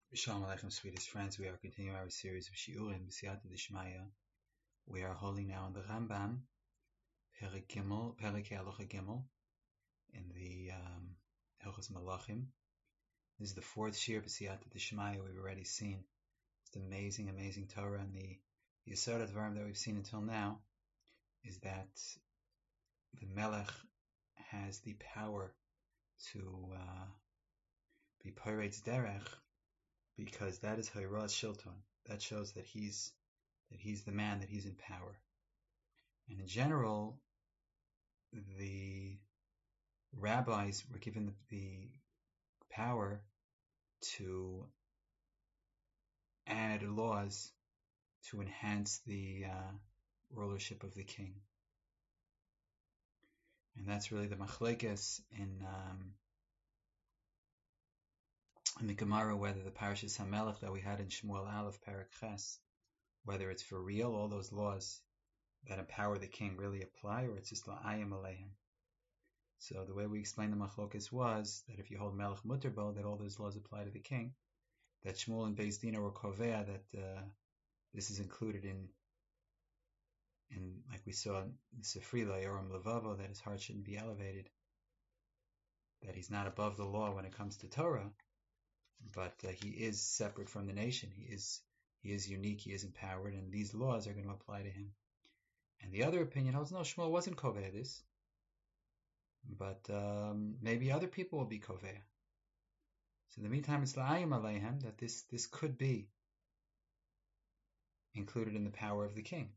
Shalom Aleichem, sweetest friends. We are continuing our series of Shiurim, B'siyata D'Shmaya. We are holding now in the Rambam, Perek Gimel, Perek Halacha Gimel, in the Hilchos Malachim. This is the fourth Shir, B'siyata D'Shmaya. We've already seen this amazing, amazing Torah, and the Yesod Advarim that we've seen until now is that the Melech has the power to be Poretz Derech, because that is Hayrat Shilton. That shows that he's the man, that he's in power. And in general, the rabbis were given the power to add laws to enhance the rulership of the king. And that's really the machlekes in the Gemara, whether the Parashas HaMelech that we had in Shmuel Aleph Perek Ches, whether it's for real, all those laws that empower the king really apply, or it's just la'ayim aleihim. So the way we explained the machlokes was that if you hold Melech Muterbo, that all those laws apply to the king. That Shmuel and Beis Dina were kovea that this is included in like we saw in Sefrila Yoram Levavo, that his heart shouldn't be elevated, that he's not above the law when it comes to Torah, but he is separate from the nation. He is unique. He is empowered, and these laws are going to apply to him. And the other opinion holds no, Shmuel wasn't kovea this, but maybe other people will be kovea. So in the meantime, it's la'ayim aleihem, that this could be included in the power of the king.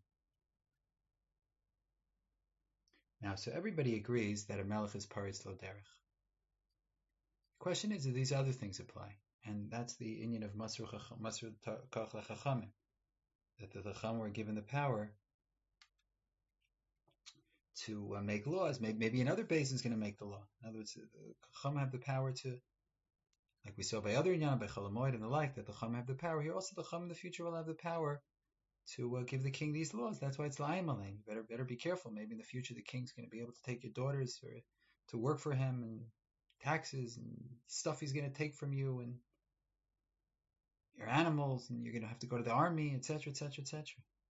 Now, so everybody agrees that a melech is paritz lo derech. The question is, do these other things apply? And that's the inyan of Masr Kach LeChachamim, that the Chacham were given the power to make laws. Maybe another basin is going to make the law. In other words, the Chacham have the power to, like we saw by other inyan, by Cholamoid and the like, that the Chacham have the power. Here also the Chacham in the future will have the power to give the king these laws. That's why it's la'ayim aleim. You better be careful. Maybe in the future the king's going to be able to take your daughters to work for him, and taxes and stuff he's going to take from you, and your animals, and you're going to have to go to the army, etc., etc., etc.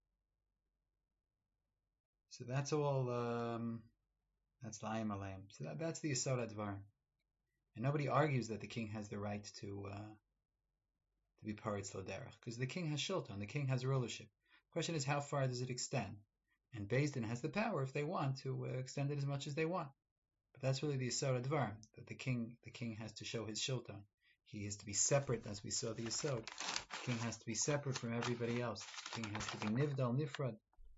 So that's all. That's la'ayim aleim. So that's the Yesod Advarim, and nobody argues that the king has the right to be paritz lo derech, because the king has shilton, the king has rulership. The question is, how far does it extend? And Beis Din has the power, if they want, to extend it as much as they want. But that's really the Yesod Advarim, that the king has to show his shilton. He is to be separate, as we saw the Yesod. The king has to be separate from everybody else. The king has to be nivdal, nifrad.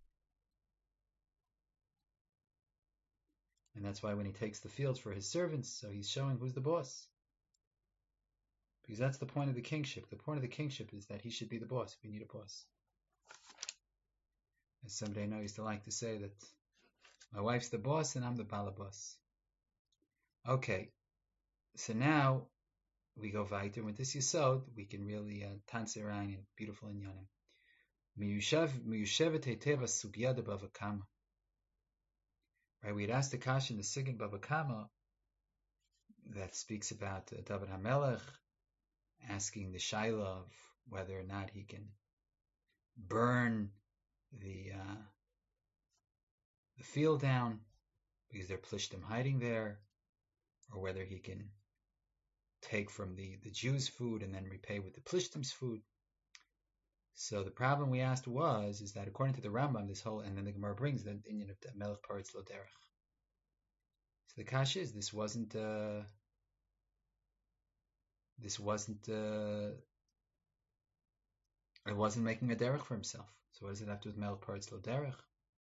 And that's why when he takes the fields for his servants, so he's showing who's the boss. Because that's the point of the kingship. The point of the kingship is that he should be the boss. We need a boss. As somebody I know used to like to say, that my wife's the boss and I'm the balabas. Okay, so now we go weiter. With this Yesod, we can really dance around in beautiful inyanim. Miyushevet heitev sugya de Bava Kama. Right, we had asked the kasha in the Sigin Bava Kama that speaks about David HaMelech asking the Shaila of whether or not he can burn the field down because they're plishtim hiding there, or whether he can take from the Jews' food and then repay with the plishtim's food. So the problem we asked is that according to the Rambam, this whole, and then the Gemara brings the inyan of melech paritz lo derech. So the kash is, this wasn't it wasn't making a derech for himself. So what does it have to do with melech paritz lo derech?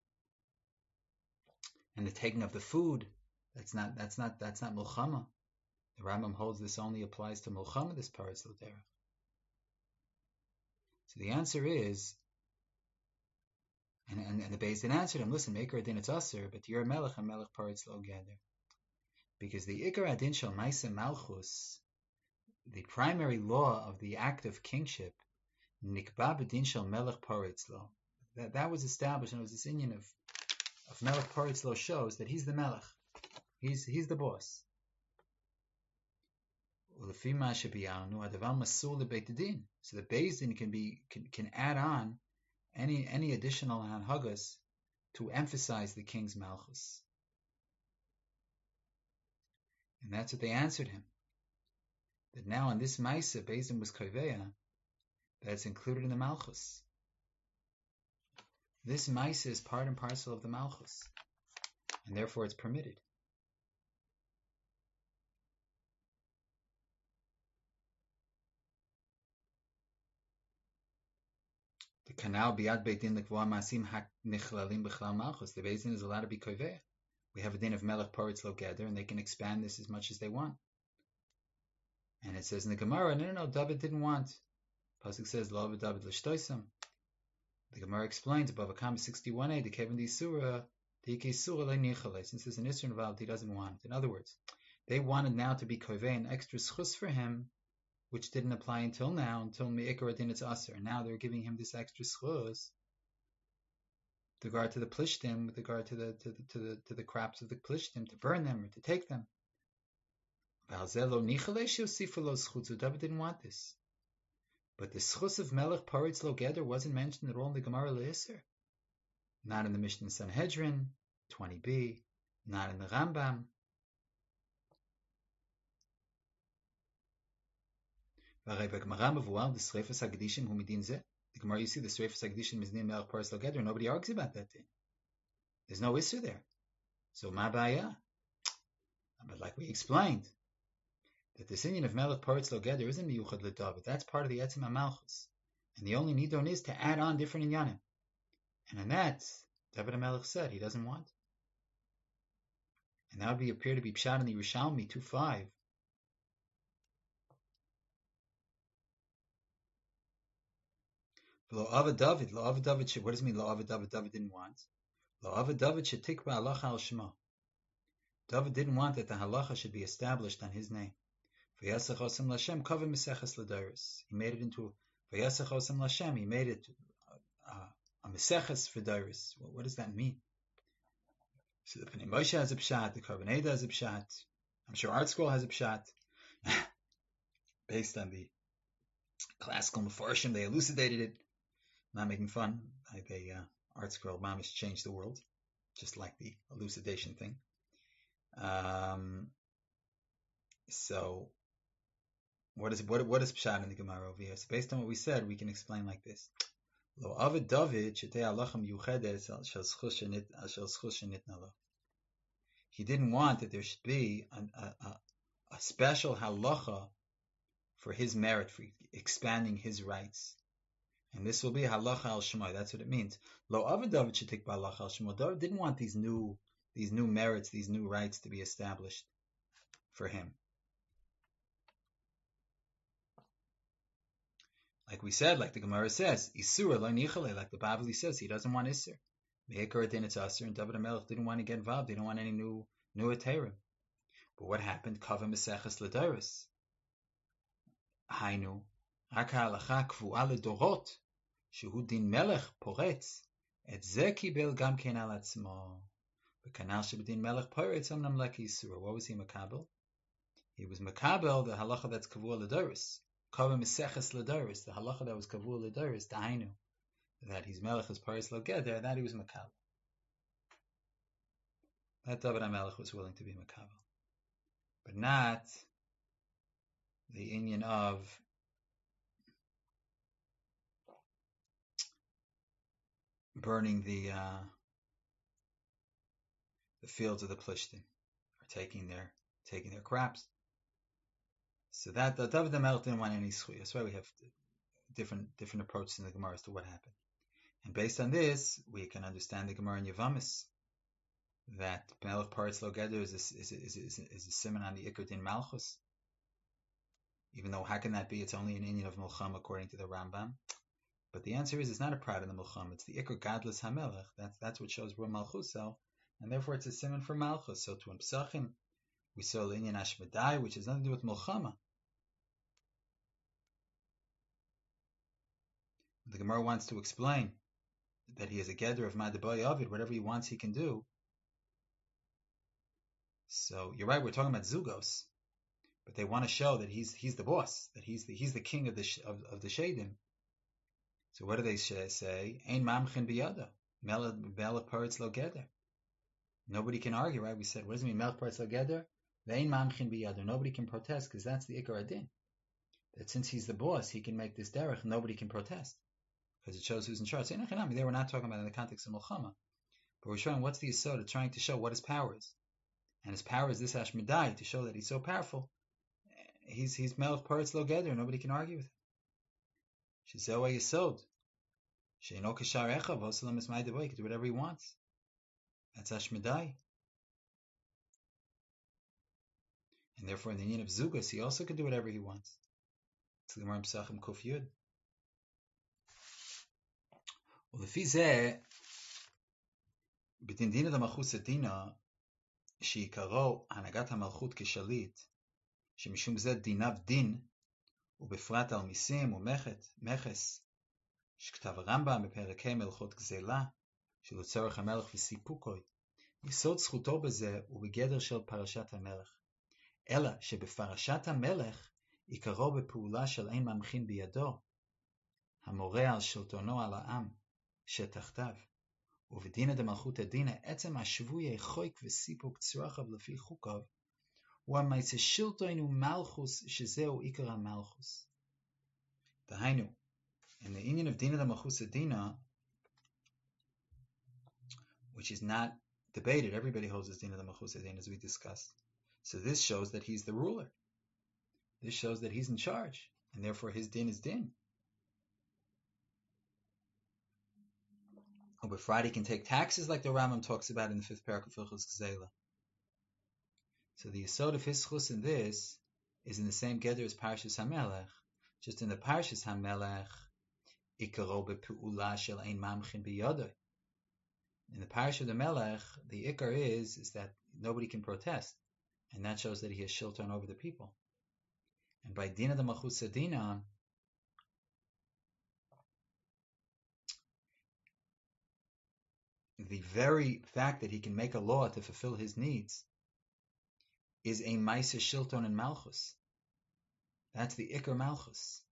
And the taking of the food, that's not milchama. The Rambam holds this only applies to milchama, this paritz lo derech. So the answer is, and the Beis Din answered him, listen, Ikar Adin it's aser, but you're a melech paritz lo geder. Because the Ikar Adin shel Maisa Malchus, the primary law of the act of kingship, Nikba b'din shel melech paritz lo, that was established, and it was this inyan of melech paritz lo shows that he's the melech, he's the boss. So the Beis Din can add on any additional hanhagas to emphasize the king's malchus. And that's what they answered him. That now in this Maisa, Beis Din was koveya, that it's included in the malchus. This Maisa is part and parcel of the malchus, and therefore it's permitted. The canal biad beit din lekvoa masim nichlalim b'chlal malchus. The Beis Din is allowed to be koveya. We have a din of melech paritz lo geder, and they can expand this as much as they want. And it says in the Gemara, no, David didn't want. Pasuk says lo David l'shtoisam. The Gemara explains above Akam 61a the Kevin di Surah the Ike Surah le nichale. Since there's an issue involved, he doesn't want it. In other words, they wanted now to be koveya an extra schus for him, which didn't apply until now, until Me'ikar Adin it's Aser. And now they're giving him this extra schus with regard to the plishtim, with regard to the crops of the plishtim, to burn them or to take them. David didn't want this. But the schus of Melech Paritz Lo Geder wasn't mentioned at all in the Gemara Le'Isser. Not in the Mishnah Sanhedrin, 20b, not in the Rambam. The Gemara, you see, the Sreifas HaGedishim is Din Melech Paritz Lo Geder. Nobody argues about that thing. There's no issue there. So, ma baya. But like we explained, that the Sinyan of Melech Paritz Lo Geder isn't Miyuchad LeDavid. That's part of the Etzem HaMalchus. And the only nidon is to add on different inyanim. And in that, David HaMelech said he doesn't want. And that would appear to be Pshat in the Yerushalmi 2.5. Lo Ava David, what does it mean? Lo Ava David didn't want. Lo Ava David should tikba halacha al shema. David didn't want that the halacha should be established on his name. V'yasech osem l'Hashem kaveh meseches l'dairos. He made it into V'yasech osem l'Hashem. He made it a meseches for dairos. What does that mean? So the Pnei Moshe has a pshat, the Korban Eidah has a pshat. I'm sure Art Scroll has a pshat. Based on the classical Mefarshim, they elucidated it. Not making fun. Like Art Scroll mamish changed the world, just like the elucidation thing. So what is pshat in the Gemara over here? So based on what we said, we can explain like this: Lo Avid David shetei halacham yuchedes shel schus shenitna lo. He didn't want that there should be a special halacha for his merit, for expanding his rights. And this will be halacha al shema. That's what it means. Lo Avid David shetik halacha al shema. David didn't want these new merits, these new rights to be established for him. Like we said, like the Gemara says, Isura lo nichale, like the Bavli says, he doesn't want Isur. Me'ikar Adin it's Aser, and David HaMelech didn't want to get involved. He didn't want any new Ateirim. But what happened? Kaveh meseches l'dairos. Hainu, רק ההלכה קבועה לדורות, שהוא דין מלך פורץ, את זה קיבל גם כן על עצמו. וכנ"ל שבדין מלך פורץ אמנם לאיסור. What was he makabel? He was makabel the halacha that's kavua l'dairos. Kaveh meseches l'dairos, the halacha that was kavua l'dairos, dahainu, that his melech is paris lo geder, that he was makabel. That David HaMelech was willing to be makabel. But not the inyan of burning the fields of the Plishtim, or taking their crops. So that the David HaMelech didn't want any zchuyah. That's why we have different approaches in the Gemara as to what happened. And based on this, we can understand the Gemara in Yavamis that Melech Paritz Lo Geder is a simon on the Iker Din Malchus. Even though how can that be? It's only an inyan of Milcham according to the Rambam. But the answer is it's not a pride in the Milcham. It's the Iker Gadlus HaMelech. That's what shows we're Malchuso, and therefore it's a simon for Malchus. So to Pesachim, we saw Inyan Ashmedai, which has nothing to do with Milchama. The Gemara wants to explain that he is a Geder of Madabai Avid. Whatever he wants, he can do. So you're right. We're talking about Zugos. but they want to show that he's the boss, that he's the king of the Shadim. So what do they say? Ein mamchin biyada, melech paretz lo geder. Nobody can argue, right? We said, what does it mean, melech paretz lo geder? Ve'ein mamchin biyada. Nobody can protest because that's the ikar adin. That since he's the boss, he can make this derech. Nobody can protest because it shows who's in charge. They were not talking about it in the context of Milchama, but we're showing what's the yesod, trying to show what his power is, and his power is this Ashmedai, to show that he's so powerful. He's melech paretz lo geder. Nobody can argue with him. Shezewa yesod. Sheino kashar echav osalam ismai devoy. He can do whatever he wants. That's Ashmedai. And therefore, in the union of Zugas, he also could do whatever he wants. It's the Gemara Pesachim Kuf Yud. Well, if he's there, b'din dina d'malchus adina, sheikaro hanagat hamalchut keshalit, shemishum zeh dinav din, ובפרט על מיסים ומכס, שכתב הרמב"ם בפרקי מלכות גזלה, שלו צורך המלך וסיפוקוי. יסוד זכותו בזה הוא בגדר של פרשת המלך. אלא שבפרשת המלך עיקרו בפעולה של אין ממחין בידו, המורה על שלטונו על העם, שתחתיו. ובדינא דמלכות הדינא, עצם השבוי חויק וסיפוק צרכיו לפי חוקיו, הוא המעשה שלטון ומלכוס, שזהו עיקר המלכוס. דהיינו, in the union of Dina the Malchus Dina, which is not debated, everybody holds as Dina the Malchus Dina, as we discussed. So this shows that he's the ruler. This shows that he's in charge, and therefore his din is din. Oh, but Friday can take taxes like the Rambam talks about in the 5th parak of Hilchos Gzela. So the yesod of his chus in this is in the same gather as Parshas HaMelech, just in the Parshas HaMelech, ikaro be'pu'ula shel ein mamchin biyadoi. In the Parsha of the Melech, the ikar is that nobody can protest, and that shows that he has shilton over the people. And by Dina the Malchus Dina, the very fact that he can make a law to fulfill his needs is a Maisa Shilton and Malchus. That's the Iker Malchus.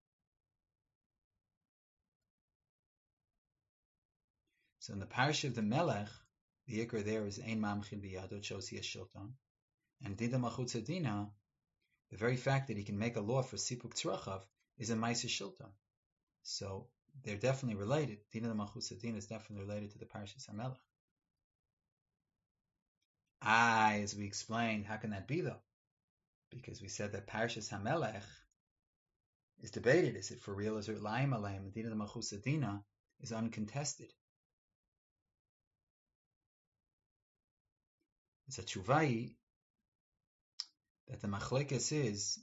So in the parish of the Melech, the Iker there is Ein Mamchin Biyado, it shows he has Shilton. And Dina Malchut Dina, the very fact that he can make a law for Sipuk Tzrachav is a Maisa Shilton. So they're definitely related. Dina Malchut Dina is definitely related to the parish of Melech. As we explained, how can that be though? Because we said that Parshas HaMelech is debated. Is it for real? Is it Laim Aleim? The Dina Malchus Dina is uncontested. It's a Tshuvai that the Machlekes is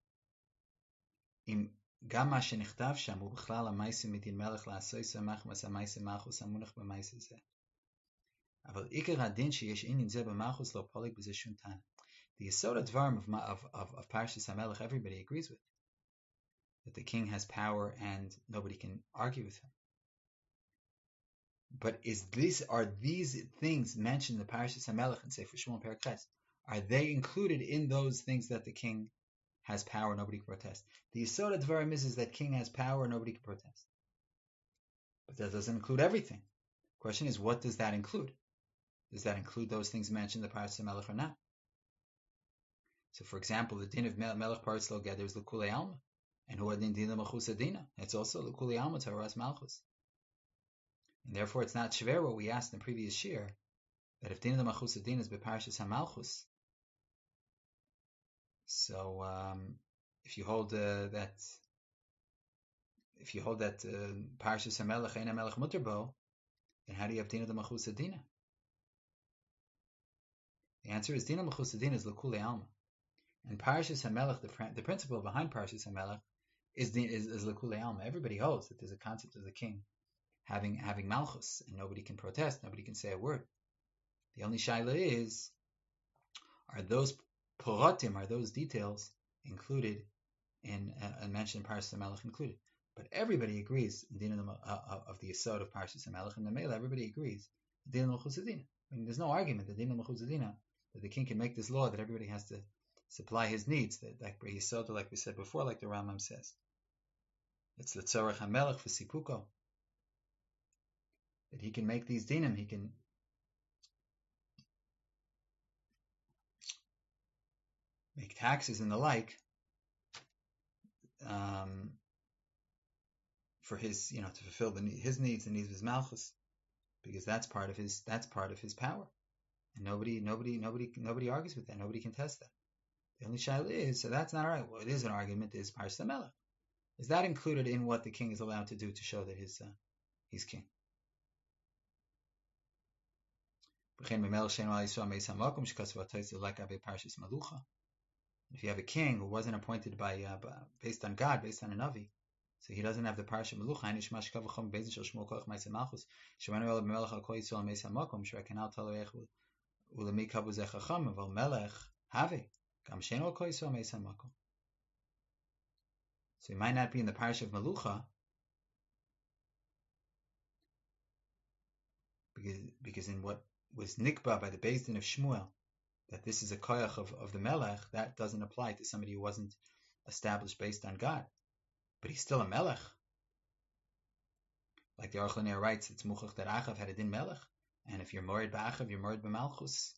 im Gama shenichtav sham ubechlal ha'maisa midin melech la'asoi samach mas ha'maisa malchus hamunach b'maisa zeh. Aval ikar hadin sheyesh inyan zeh b'malchus lo polik b'zeh shum tan. The Yesod Dvarim of Parshas HaMelech, everybody agrees with, that the king has power and nobody can argue with him. But are these things mentioned in the Parshas HaMelech and Sefer Shmuel Perek Ches, are they included in those things that the king has power, nobody can protest? The Yesod Dvarim is that king has power, nobody can protest. But that doesn't include everything. The question is, what does that include? Does that include those things mentioned in the Parshas HaMelech or not? So, for example, the din of Melech Paretz Lo Geder is L'kulei Alma, and Hu Adin Din Malchus Adina. It's also L'kulei Alma Taras Malchus, and therefore it's not shver what we asked in the previous shir, that if Din Malchus Adina is B'Parshas HaMalchus, so if you hold that Parshas HaMelech Ein HaMelech Muter Bo, then how do you have Din Malchus Adina? The answer is Din Malchus Adina is L'kulei Alma. And Parshas HaMelech, the principle behind Parshas HaMelech is L'kulei Alma. Everybody holds that there's a concept of the king having Malchus, and nobody can protest, nobody can say a word. The only shaila is, are those porotim, are those details included in mentioned in Parshas HaMelech included? But everybody agrees in Din of the Yesod of Parshas HaMelech, and the Mela, everybody agrees Din Malchus Adina. I mean, there's no argument that Din Malchus Adina, that the king can make this law that everybody has to supply his needs. That Yisod, like we said before, like the Rambam says, it's l'tzorech hamelech v'sipuko, that he can make these dinim, he can make taxes and the like, for his, to fulfill his needs, the needs of his malchus, because that's part of his power, and nobody argues with that. Nobody contests that. The only shaila is, so that's not right. Well, it is an argument. Is Parshas Melech, is that included in what the king is allowed to do to show that he's king? If you have a king who wasn't appointed based on God, based on a Navi, so he doesn't have the Parsha Melucha. So he might not be in the Parsha of Melucha, because in what was nikba by the Beis Din of Shmuel, that this is a koyach of the Melech, that doesn't apply to somebody who wasn't established based on God. But he's still a Melech. Like the Aruch LaNer writes, it's muchach that Achav had a din Melech, and if you're morid ba'achav, you're morid b'malchus.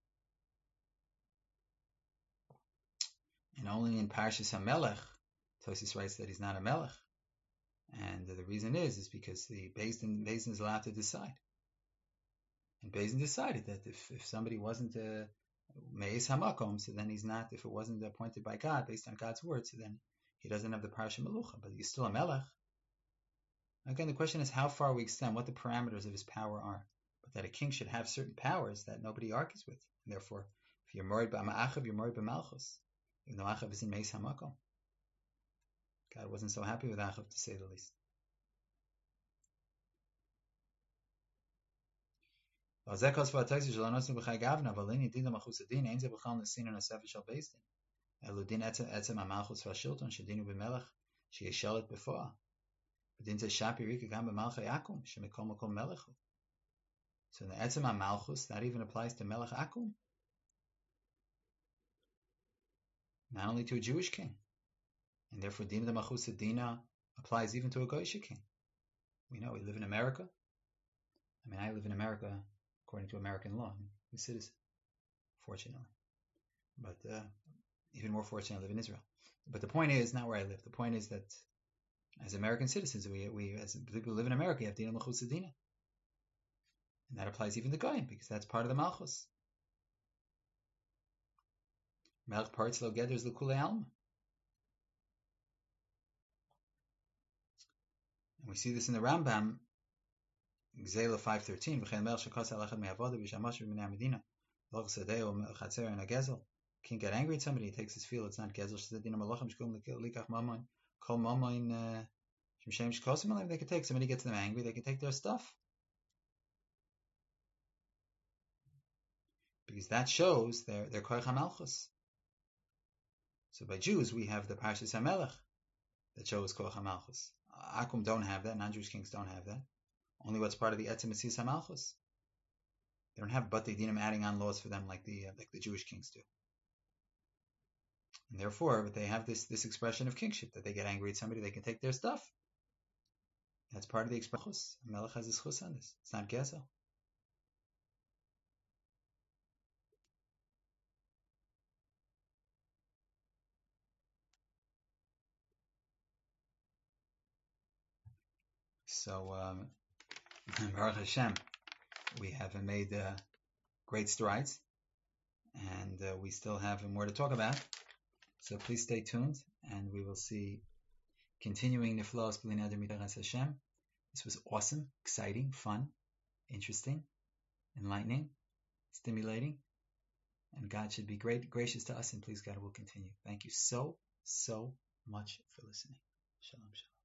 And only in Parshas HaMelech, Tosfos writes that he's not a Melech. And the reason is because the Beis Din is allowed to decide. And Beis Din decided that if somebody wasn't Me'ez HaMakom, so then he's not, if it wasn't appointed by God, based on God's word, so then he doesn't have the Parsha Melucha, but he's still a Melech. Again, the question is how far we extend, what the parameters of his power are. But that a king should have certain powers that nobody argues with. And therefore, if you're morid b'ma'achav, you're morid b'malchus. Even though Achav is in Me'ez HaMakom. God wasn't so happy with Achav, to say the least. So in the Etzem HaMalchus, that even applies to Melech Akum. Not only to a Jewish king. And therefore, Din the Malchus Dina applies even to a Goyish king. We know we live in America. I live in America according to American law. I'm a citizen, fortunately. But even more fortunate, I live in Israel. But the point is not where I live. The point is that as American citizens, we as people who live in America, have Dina Malchus Dina. And that applies even to Goyim, because that's part of the Malchus. Melech Paritz Lo Geders L'Kulei Alma. And we see this in the Rambam, Gzela 5:13. V'chein Melech Shekos Alechad Me'avoda V'Shamash V'Minei Medina Loch Sadeo Chatzer and a Gezel. King get angry at somebody, he takes his field. It's not Gezel. Shezadina Malachim Shkum Likach Mamoin Kol Mamoin Shemshem Shkosim. They can take, somebody gets them angry, they can take their stuff. Because that shows their Koyach HaMalchus. So by Jews, we have the Parshas HaMelech that shows Koyach HaMalchus. Akum don't have that, non-Jewish kings don't have that. Only what's part of the Etzem Etzis HaMalchus. They don't have Batei Dinim adding on laws for them like the Jewish kings do. And therefore, but they have this expression of kingship, that they get angry at somebody, they can take their stuff. That's part of the expression. Melech has his chus on this. It's not Gezel. So, Baruch Hashem, we have made great strides, and we still have more to talk about. So please stay tuned, and we will see continuing Niflos B'li Neder Midas Hashem. This was awesome, exciting, fun, interesting, enlightening, stimulating, and God should be gracious to us, and please God will continue. Thank you so much for listening. Shalom, shalom.